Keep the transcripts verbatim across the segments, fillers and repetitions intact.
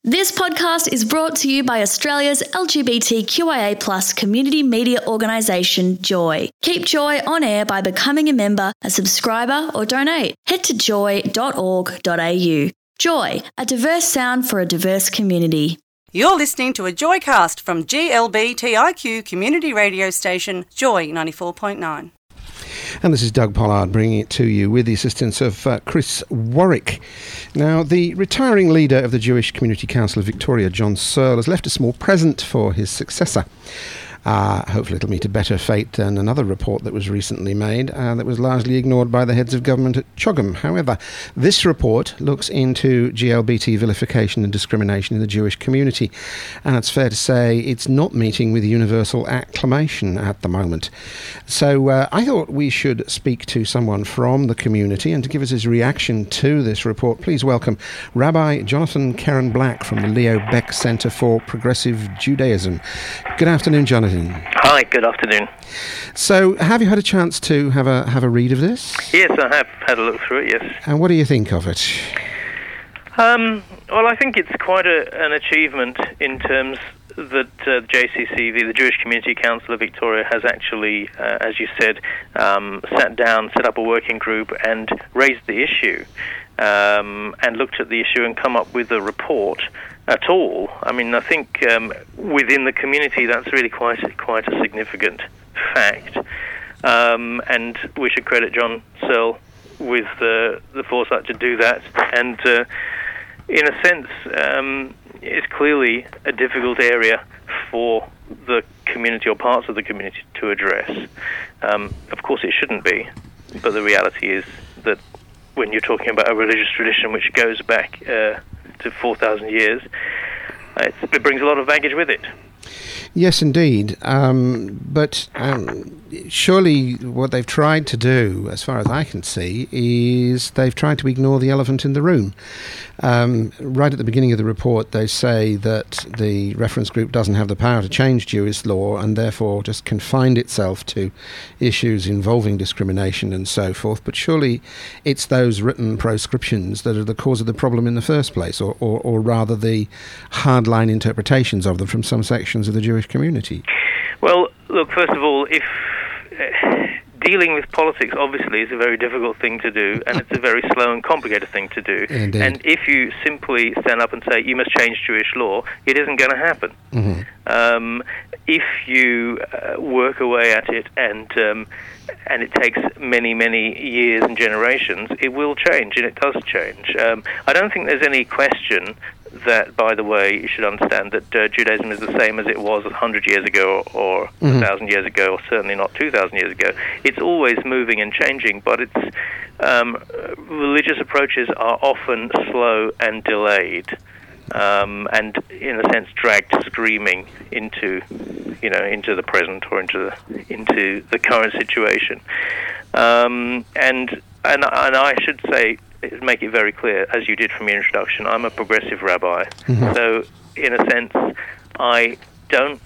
This podcast is brought to you by Australia's L G B T Q I A plus community media organisation, Joy. Keep Joy on air by becoming a member, a subscriber or donate. Head to joy dot org dot a u. Joy, a diverse sound for a diverse community. You're listening to a Joycast from G L B T I Q community radio station, Joy ninety-four point nine. And this is Doug Pollard bringing it to you with the assistance of uh, Chris Warwick. Now, the retiring leader of the Jewish Community Council of Victoria, John Searle, has left a small present for his successor. Uh, hopefully it'll meet a better fate than another report that was recently made uh, that was largely ignored by the heads of government at CHOGM. However, this report looks into G L B T vilification and discrimination in the Jewish community, and it's fair to say it's not meeting with universal acclamation at the moment. So uh, I thought we should speak to someone from the community, and to give us his reaction to this report, please welcome Rabbi Jonathan Karen Black from the Leo Baeck Center for Progressive Judaism. Good afternoon, Jonathan. Hi, good afternoon. So, have you had a chance to have a have a read of this? Yes, I have had a look through it, yes. And what do you think of it? Um, well, I think it's quite a, an achievement in terms that uh, J C C V, the Jewish Community Council of Victoria, has actually, uh, as you said, um, sat down, set up a working group and raised the issue um, and looked at the issue and come up with a report at all. I mean, I think um, within the community that's really quite a, quite a significant fact. Um, and we should credit John Searle with uh, the foresight to do that. And uh, in a sense, um, it's clearly a difficult area for the community or parts of the community to address. Um, of course, it shouldn't be, but the reality is that when you're talking about a religious tradition which goes back uh, to four thousand years, it's, it brings a lot of baggage with it. Yes, indeed. Um, but um, surely what they've tried to do, as far as I can see, is they've tried to ignore the elephant in the room. Um, right at the beginning of the report, they say that the reference group doesn't have the power to change Jewish law and therefore just confined itself to issues involving discrimination and so forth. But surely it's those written proscriptions that are the cause of the problem in the first place, or, or, or rather the hardline interpretations of them from some sections of the Jewish community. Well, look, first of all, if uh, dealing with politics obviously is a very difficult thing to do, and it's a very slow and complicated thing to do. Indeed. And if you simply stand up and say you must change Jewish law, it isn't going to happen. Mm-hmm. Um, if you uh, work away at it and um, and it takes many, many years and generations, it will change, and it does change. Um, I don't think there's any question that, by the way, you should understand that uh, Judaism is the same as it was a hundred years ago or a mm-hmm. thousand years ago, or certainly not two thousand years ago. It's always moving and changing, but it's um, religious approaches are often slow and delayed, um, and in a sense dragged screaming into, you know, into the present or into the into the current situation. Um, and and and I should say, make it very clear, as you did from your introduction, I'm a progressive rabbi. Mm-hmm. So, in a sense, I don't...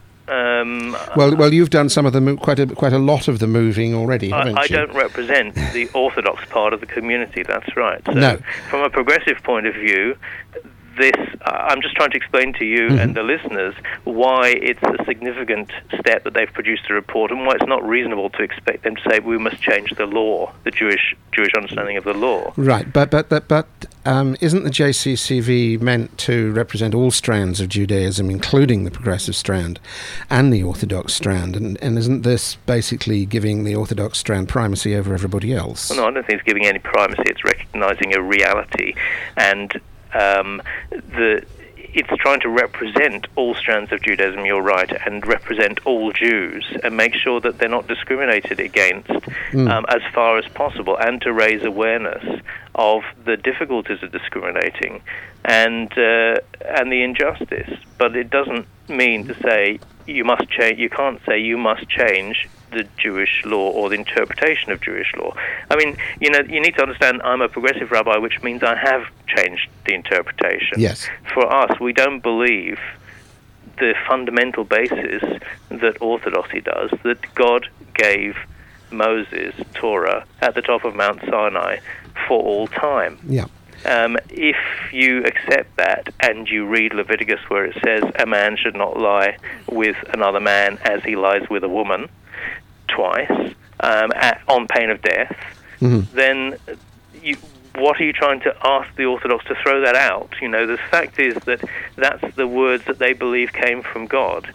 Um, well, well, you've done some of the mo- quite a quite a lot of the moving already, haven't I, I you? don't represent the Orthodox part of the community, that's right. So no. From a progressive point of view, this, I'm just trying to explain to you mm-hmm. and the listeners why it's a significant step that they've produced a report, and why it's not reasonable to expect them to say we must change the law, the Jewish Jewish understanding of the law. Right, but but but, but um, isn't the J C C V meant to represent all strands of Judaism, including the progressive strand and the Orthodox strand? And, and isn't this basically giving the Orthodox strand primacy over everybody else? Well, no, I don't think it's giving any primacy. It's recognising a reality, and Um, the it's trying to represent all strands of Judaism, you're right, and represent all Jews, and make sure that they're not discriminated against mm. um, as far as possible, and to raise awareness of the difficulties of discriminating and uh, and the injustice. But it doesn't mean to say you must change. You can't say you must change the Jewish law or the interpretation of Jewish law. I mean, you know, you need to understand I'm a progressive rabbi, which means I have changed the interpretation. Yes. For us, we don't believe the fundamental basis that Orthodoxy does, that God gave Moses Torah at the top of Mount Sinai for all time. Yeah. Um, if you accept that and you read Leviticus where it says a man should not lie with another man as he lies with a woman twice, um, at, on pain of death, mm-hmm. then you, what are you trying to ask the Orthodox to throw that out? You know, the fact is that that's the words that they believe came from God.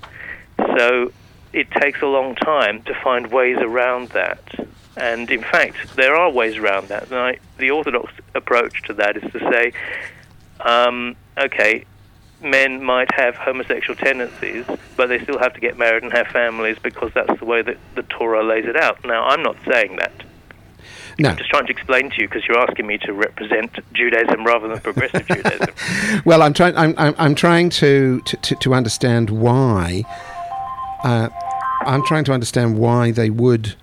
So it takes a long time to find ways around that. And in fact, there are ways around that. And I, the Orthodox approach to that is to say, um, okay, men might have homosexual tendencies, but they still have to get married and have families because that's the way that the Torah lays it out. Now, I'm not saying that. No. I'm just trying to explain to you because you're asking me to represent Judaism rather than progressive Judaism. Well, I'm trying. I'm, I'm, I'm trying to, to to understand why. Uh, I'm trying to understand why they would,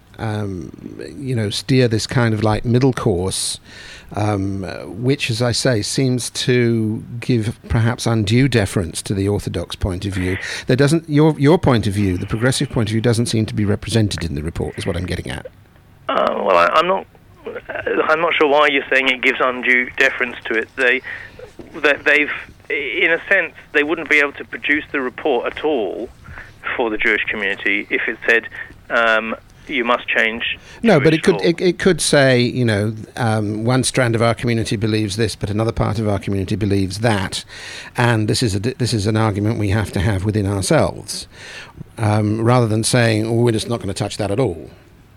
um, you know, steer this kind of like middle course, um, which, as I say, seems to give perhaps undue deference to the Orthodox point of view. There doesn't your your point of view, the progressive point of view, doesn't seem to be represented in the report. Is what I'm getting at. Uh, well, I, I'm not. I'm not sure why you're saying it gives undue deference to it. They, that they've, in a sense, they wouldn't be able to produce the report at all for the Jewish community if it said um, you must change. No, Jewish but it could law. it, it could say, you know, um, one strand of our community believes this, but another part of our community believes that, and this is a this is an argument we have to have within ourselves, um, rather than saying, oh, we're just not going to touch that at all.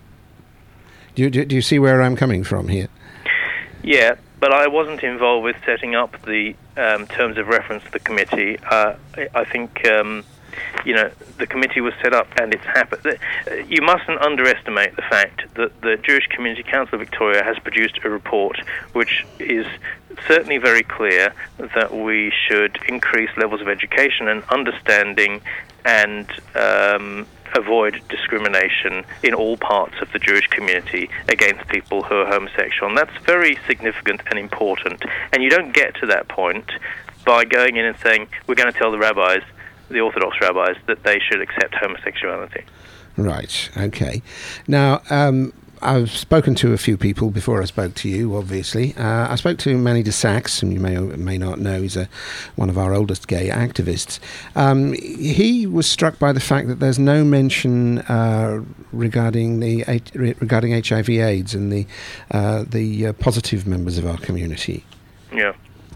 Do you, do, do you see where I'm coming from here? Yeah, but I wasn't involved with setting up the um, terms of reference to the committee. Uh, I, I think, um, you know, the committee was set up and it's happened. You mustn't underestimate the fact that the Jewish Community Council of Victoria has produced a report which is certainly very clear that we should increase levels of education and understanding and um, avoid discrimination in all parts of the Jewish community against people who are homosexual. And that's very significant and important. And you don't get to that point by going in and saying, we're going to tell the rabbis, the Orthodox rabbis, that they should accept homosexuality. Right, okay. Now, um, I've spoken to a few people before I spoke to you, obviously. Uh, I spoke to Manny de Sachs, whom you may or may not know. He's a, one of our oldest gay activists. Um, he was struck by the fact that there's no mention uh, regarding the regarding H I V AIDS and the uh, the uh, positive members of our community. Yeah.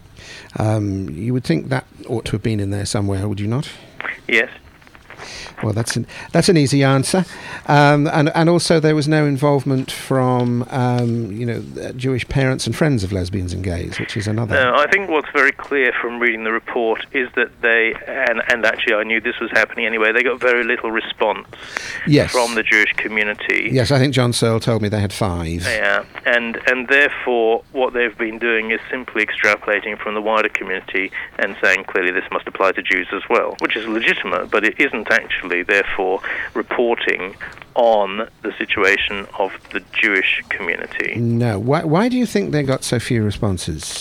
Um, you would think that ought to have been in there somewhere, would you not? Yes. Well, that's an that's an easy answer, um, and and also there was no involvement from um, you know Jewish parents and friends of lesbians and gays, which is another. No, I think what's very clear from reading the report is that they and and actually I knew this was happening anyway. They got very little response yes. from the Jewish community. Yes, I think John Searle told me they had five. Yeah, and and therefore what they've been doing is simply extrapolating from the wider community and saying clearly this must apply to Jews as well, which is legitimate, but it isn't actually. Therefore, reporting on the situation of the Jewish community. No. Why, why do you think they got so few responses?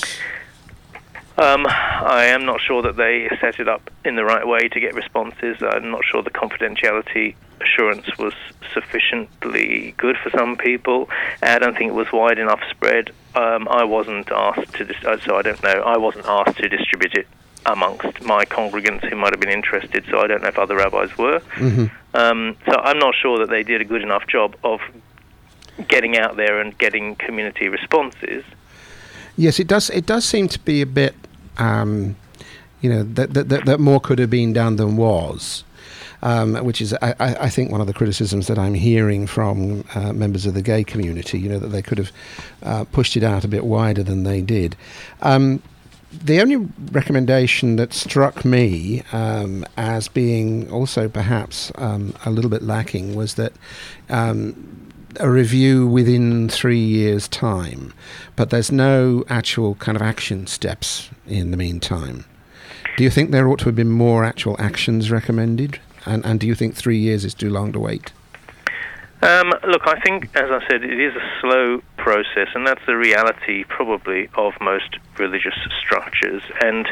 Um, I am not sure that they set it up in the right way to get responses. I'm not sure the confidentiality assurance was sufficiently good for some people. I don't think it was wide enough spread. Um, I wasn't asked to, dis- so I don't know, I wasn't asked to distribute it amongst my congregants who might have been interested, so I don't know if other rabbis were. Mm-hmm. Um, so I'm not sure that they did a good enough job of getting out there and getting community responses. Yes, it does. It does seem to be a bit, um, you know, that, that that that more could have been done than was. Um, which is, I, I think, one of the criticisms that I'm hearing from uh, members of the gay community. You know, that they could have uh, pushed it out a bit wider than they did. Um, The only recommendation that struck me um, as being also perhaps um, a little bit lacking was that um, a review within three years' time, but there's no actual kind of action steps in the meantime. Do you think there ought to have been more actual actions recommended? And, and do you think three years is too long to wait? Um, look, I think, as I said, it is a slow process, and that's the reality probably of most religious structures. And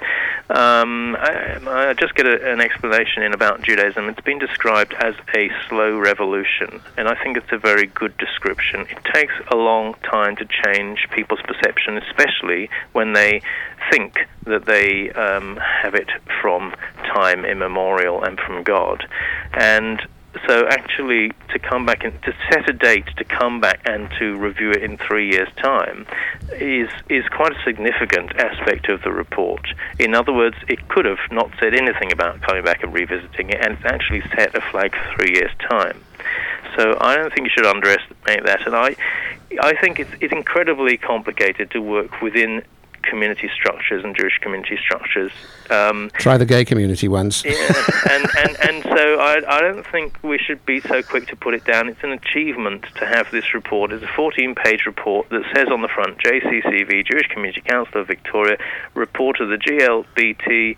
um, I, I just get a, an explanation in about Judaism. It's been described as a slow revolution, and I think it's a very good description. It takes a long time to change people's perception, especially when they think that they um, have it from time immemorial and from God. And so actually to come back and to set a date to come back and to review it in three years' time is is quite a significant aspect of the report. In other words, it could have not said anything about coming back and revisiting it, and it's actually set a flag for three years' time. So I don't think you should underestimate that. And I I think it's, it's incredibly complicated to work within community structures and Jewish community structures. Um, Try the gay community once. Yeah, and, and, and so I, I don't think we should be so quick to put it down. It's an achievement to have this report. It's a fourteen-page report that says on the front, J C C V, Jewish Community Council of Victoria, report of the G L B T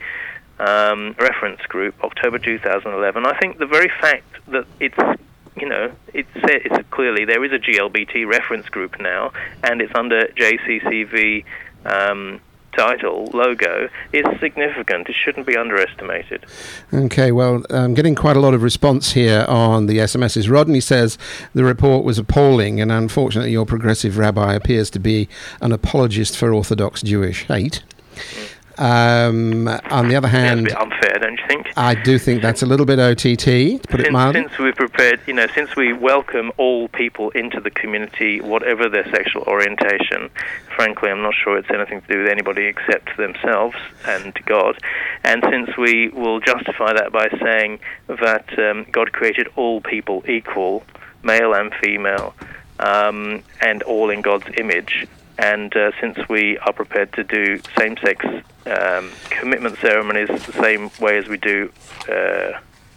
um, reference group, October two thousand eleven. I think the very fact that it's You know, it's, it's clearly there is a G L B T reference group now, and it's under J C C V um, title, logo, is significant. It shouldn't be underestimated. Okay, well, I'm getting quite a lot of response here on the S M Ses. Rodney says the report was appalling, and unfortunately your progressive rabbi appears to be an apologist for Orthodox Jewish hate. Mm. Um, on the other hand, that's a bit unfair, don't you think? I do think that's a little bit O T T, to put since, it mildly. Since we're prepared, you know, since we welcome all people into the community, whatever their sexual orientation, frankly, I'm not sure it's anything to do with anybody except themselves and God. And since we will justify that by saying that um, God created all people equal, male and female, um, and all in God's image, and uh, since we are prepared to do same-sex um, commitment ceremonies the same way as we do uh,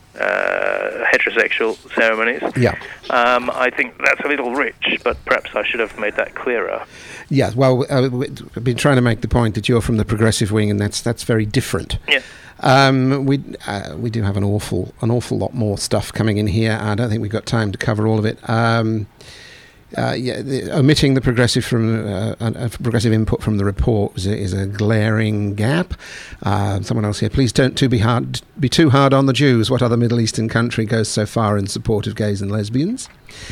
uh, heterosexual ceremonies, yeah. um, I think that's a little rich, but perhaps I should have made that clearer. Yeah, well, uh, we've been trying to make the point that you're from the progressive wing, and that's that's very different. Yeah. Um, we uh, we do have an awful an awful lot more stuff coming in here. I don't think we've got time to cover all of it. Um, Uh, yeah, the, omitting the progressive from uh, uh, progressive input from the report is a, is a glaring gap. Uh, someone else here, please don't too be hard, be too hard on the Jews. What other Middle Eastern country goes so far in support of gays and lesbians?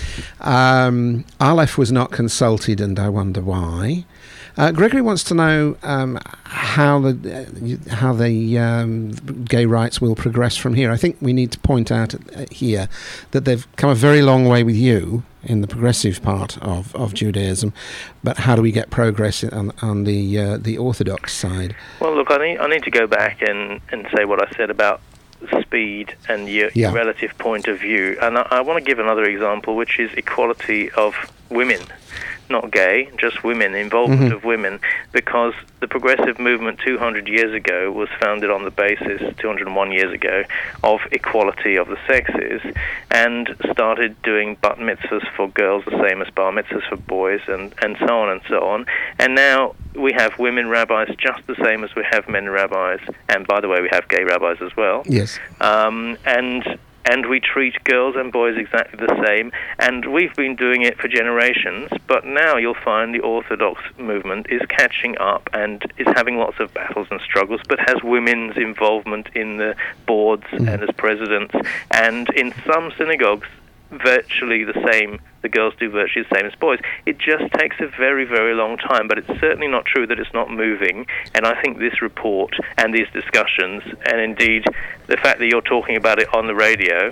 Um, Aleph was not consulted, and I wonder why. Uh, Gregory wants to know um, how the uh, how the um, gay rights will progress from here. I think we need to point out uh, here that they've come a very long way with you in the progressive part of, of Judaism, but how do we get progress on, on the uh, the Orthodox side? Well, look, I need I need to go back and, and say what I said about speed and your, yeah. your relative point of view, and I, I want to give another example, which is equality of women. Not gay, just women, involvement mm-hmm. of women, because the progressive movement two hundred years ago was founded on the basis, two hundred one years ago, of equality of the sexes, and started doing bat mitzvahs for girls the same as bar mitzvahs for boys, and, and so on and so on. And now we have women rabbis just the same as we have men rabbis, and by the way, we have gay rabbis as well. Yes. Um, and... And we treat girls and boys exactly the same, and we've been doing it for generations, but now you'll find the Orthodox movement is catching up and is having lots of battles and struggles, but has women's involvement in the boards mm. and as presidents, and in some synagogues, virtually the same, the girls do virtually the same as boys. It just takes a very, very long time, but it's certainly not true that it's not moving, and I think this report and these discussions, and indeed the fact that you're talking about it on the radio,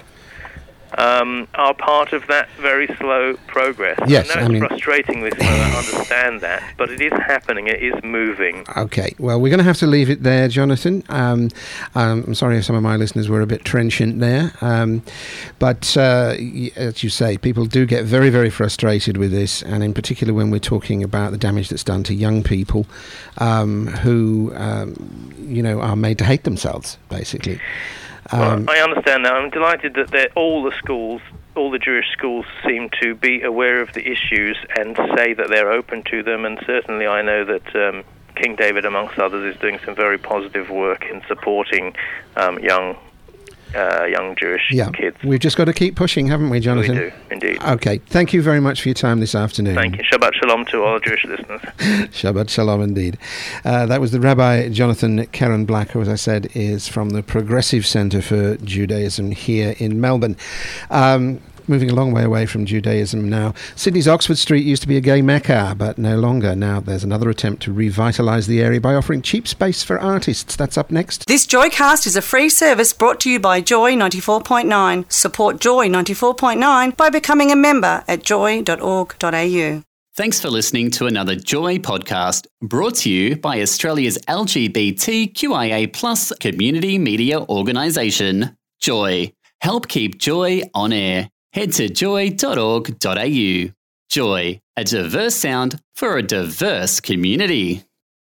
um, are part of that very slow progress. Yes, I know I it's mean, frustratingly slow, I understand that, but it is happening, it is moving. Okay, well, we're going to have to leave it there, Jonathan. Um, um, I'm sorry if some of my listeners were a bit trenchant there, um, but uh, as you say, people do get very, very frustrated with this, and in particular when we're talking about the damage that's done to young people um, who, um, you know, are made to hate themselves, basically. Um, well, I understand that. I'm delighted that all the schools, all the Jewish schools seem to be aware of the issues and say that they're open to them, and certainly I know that um, King David, amongst others, is doing some very positive work in supporting um, young uh, young Jewish yeah. kids. We've just got to keep pushing, haven't we, Jonathan? We do, indeed. Okay. Thank you very much for your time this afternoon. Thank you. Shabbat Shalom to all Jewish listeners. Shabbat Shalom indeed. Uh, that was the Rabbi Jonathan Keren Black, who, as I said, is from the Progressive Centre for Judaism here in Melbourne. Um, moving a long way away from Judaism now. Sydney's Oxford Street used to be a gay mecca, but no longer. Now there's another attempt to revitalise the area by offering cheap space for artists. That's up next. This Joycast is a free service brought to you by Joy ninety-four point nine. Support Joy ninety-four point nine by becoming a member at joy dot org dot a u. Thanks for listening to another Joy podcast brought to you by Australia's L G B T Q I A plus community media organisation, Joy. Help keep Joy on air. Head to joy dot org dot a u. Joy, a diverse sound for a diverse community.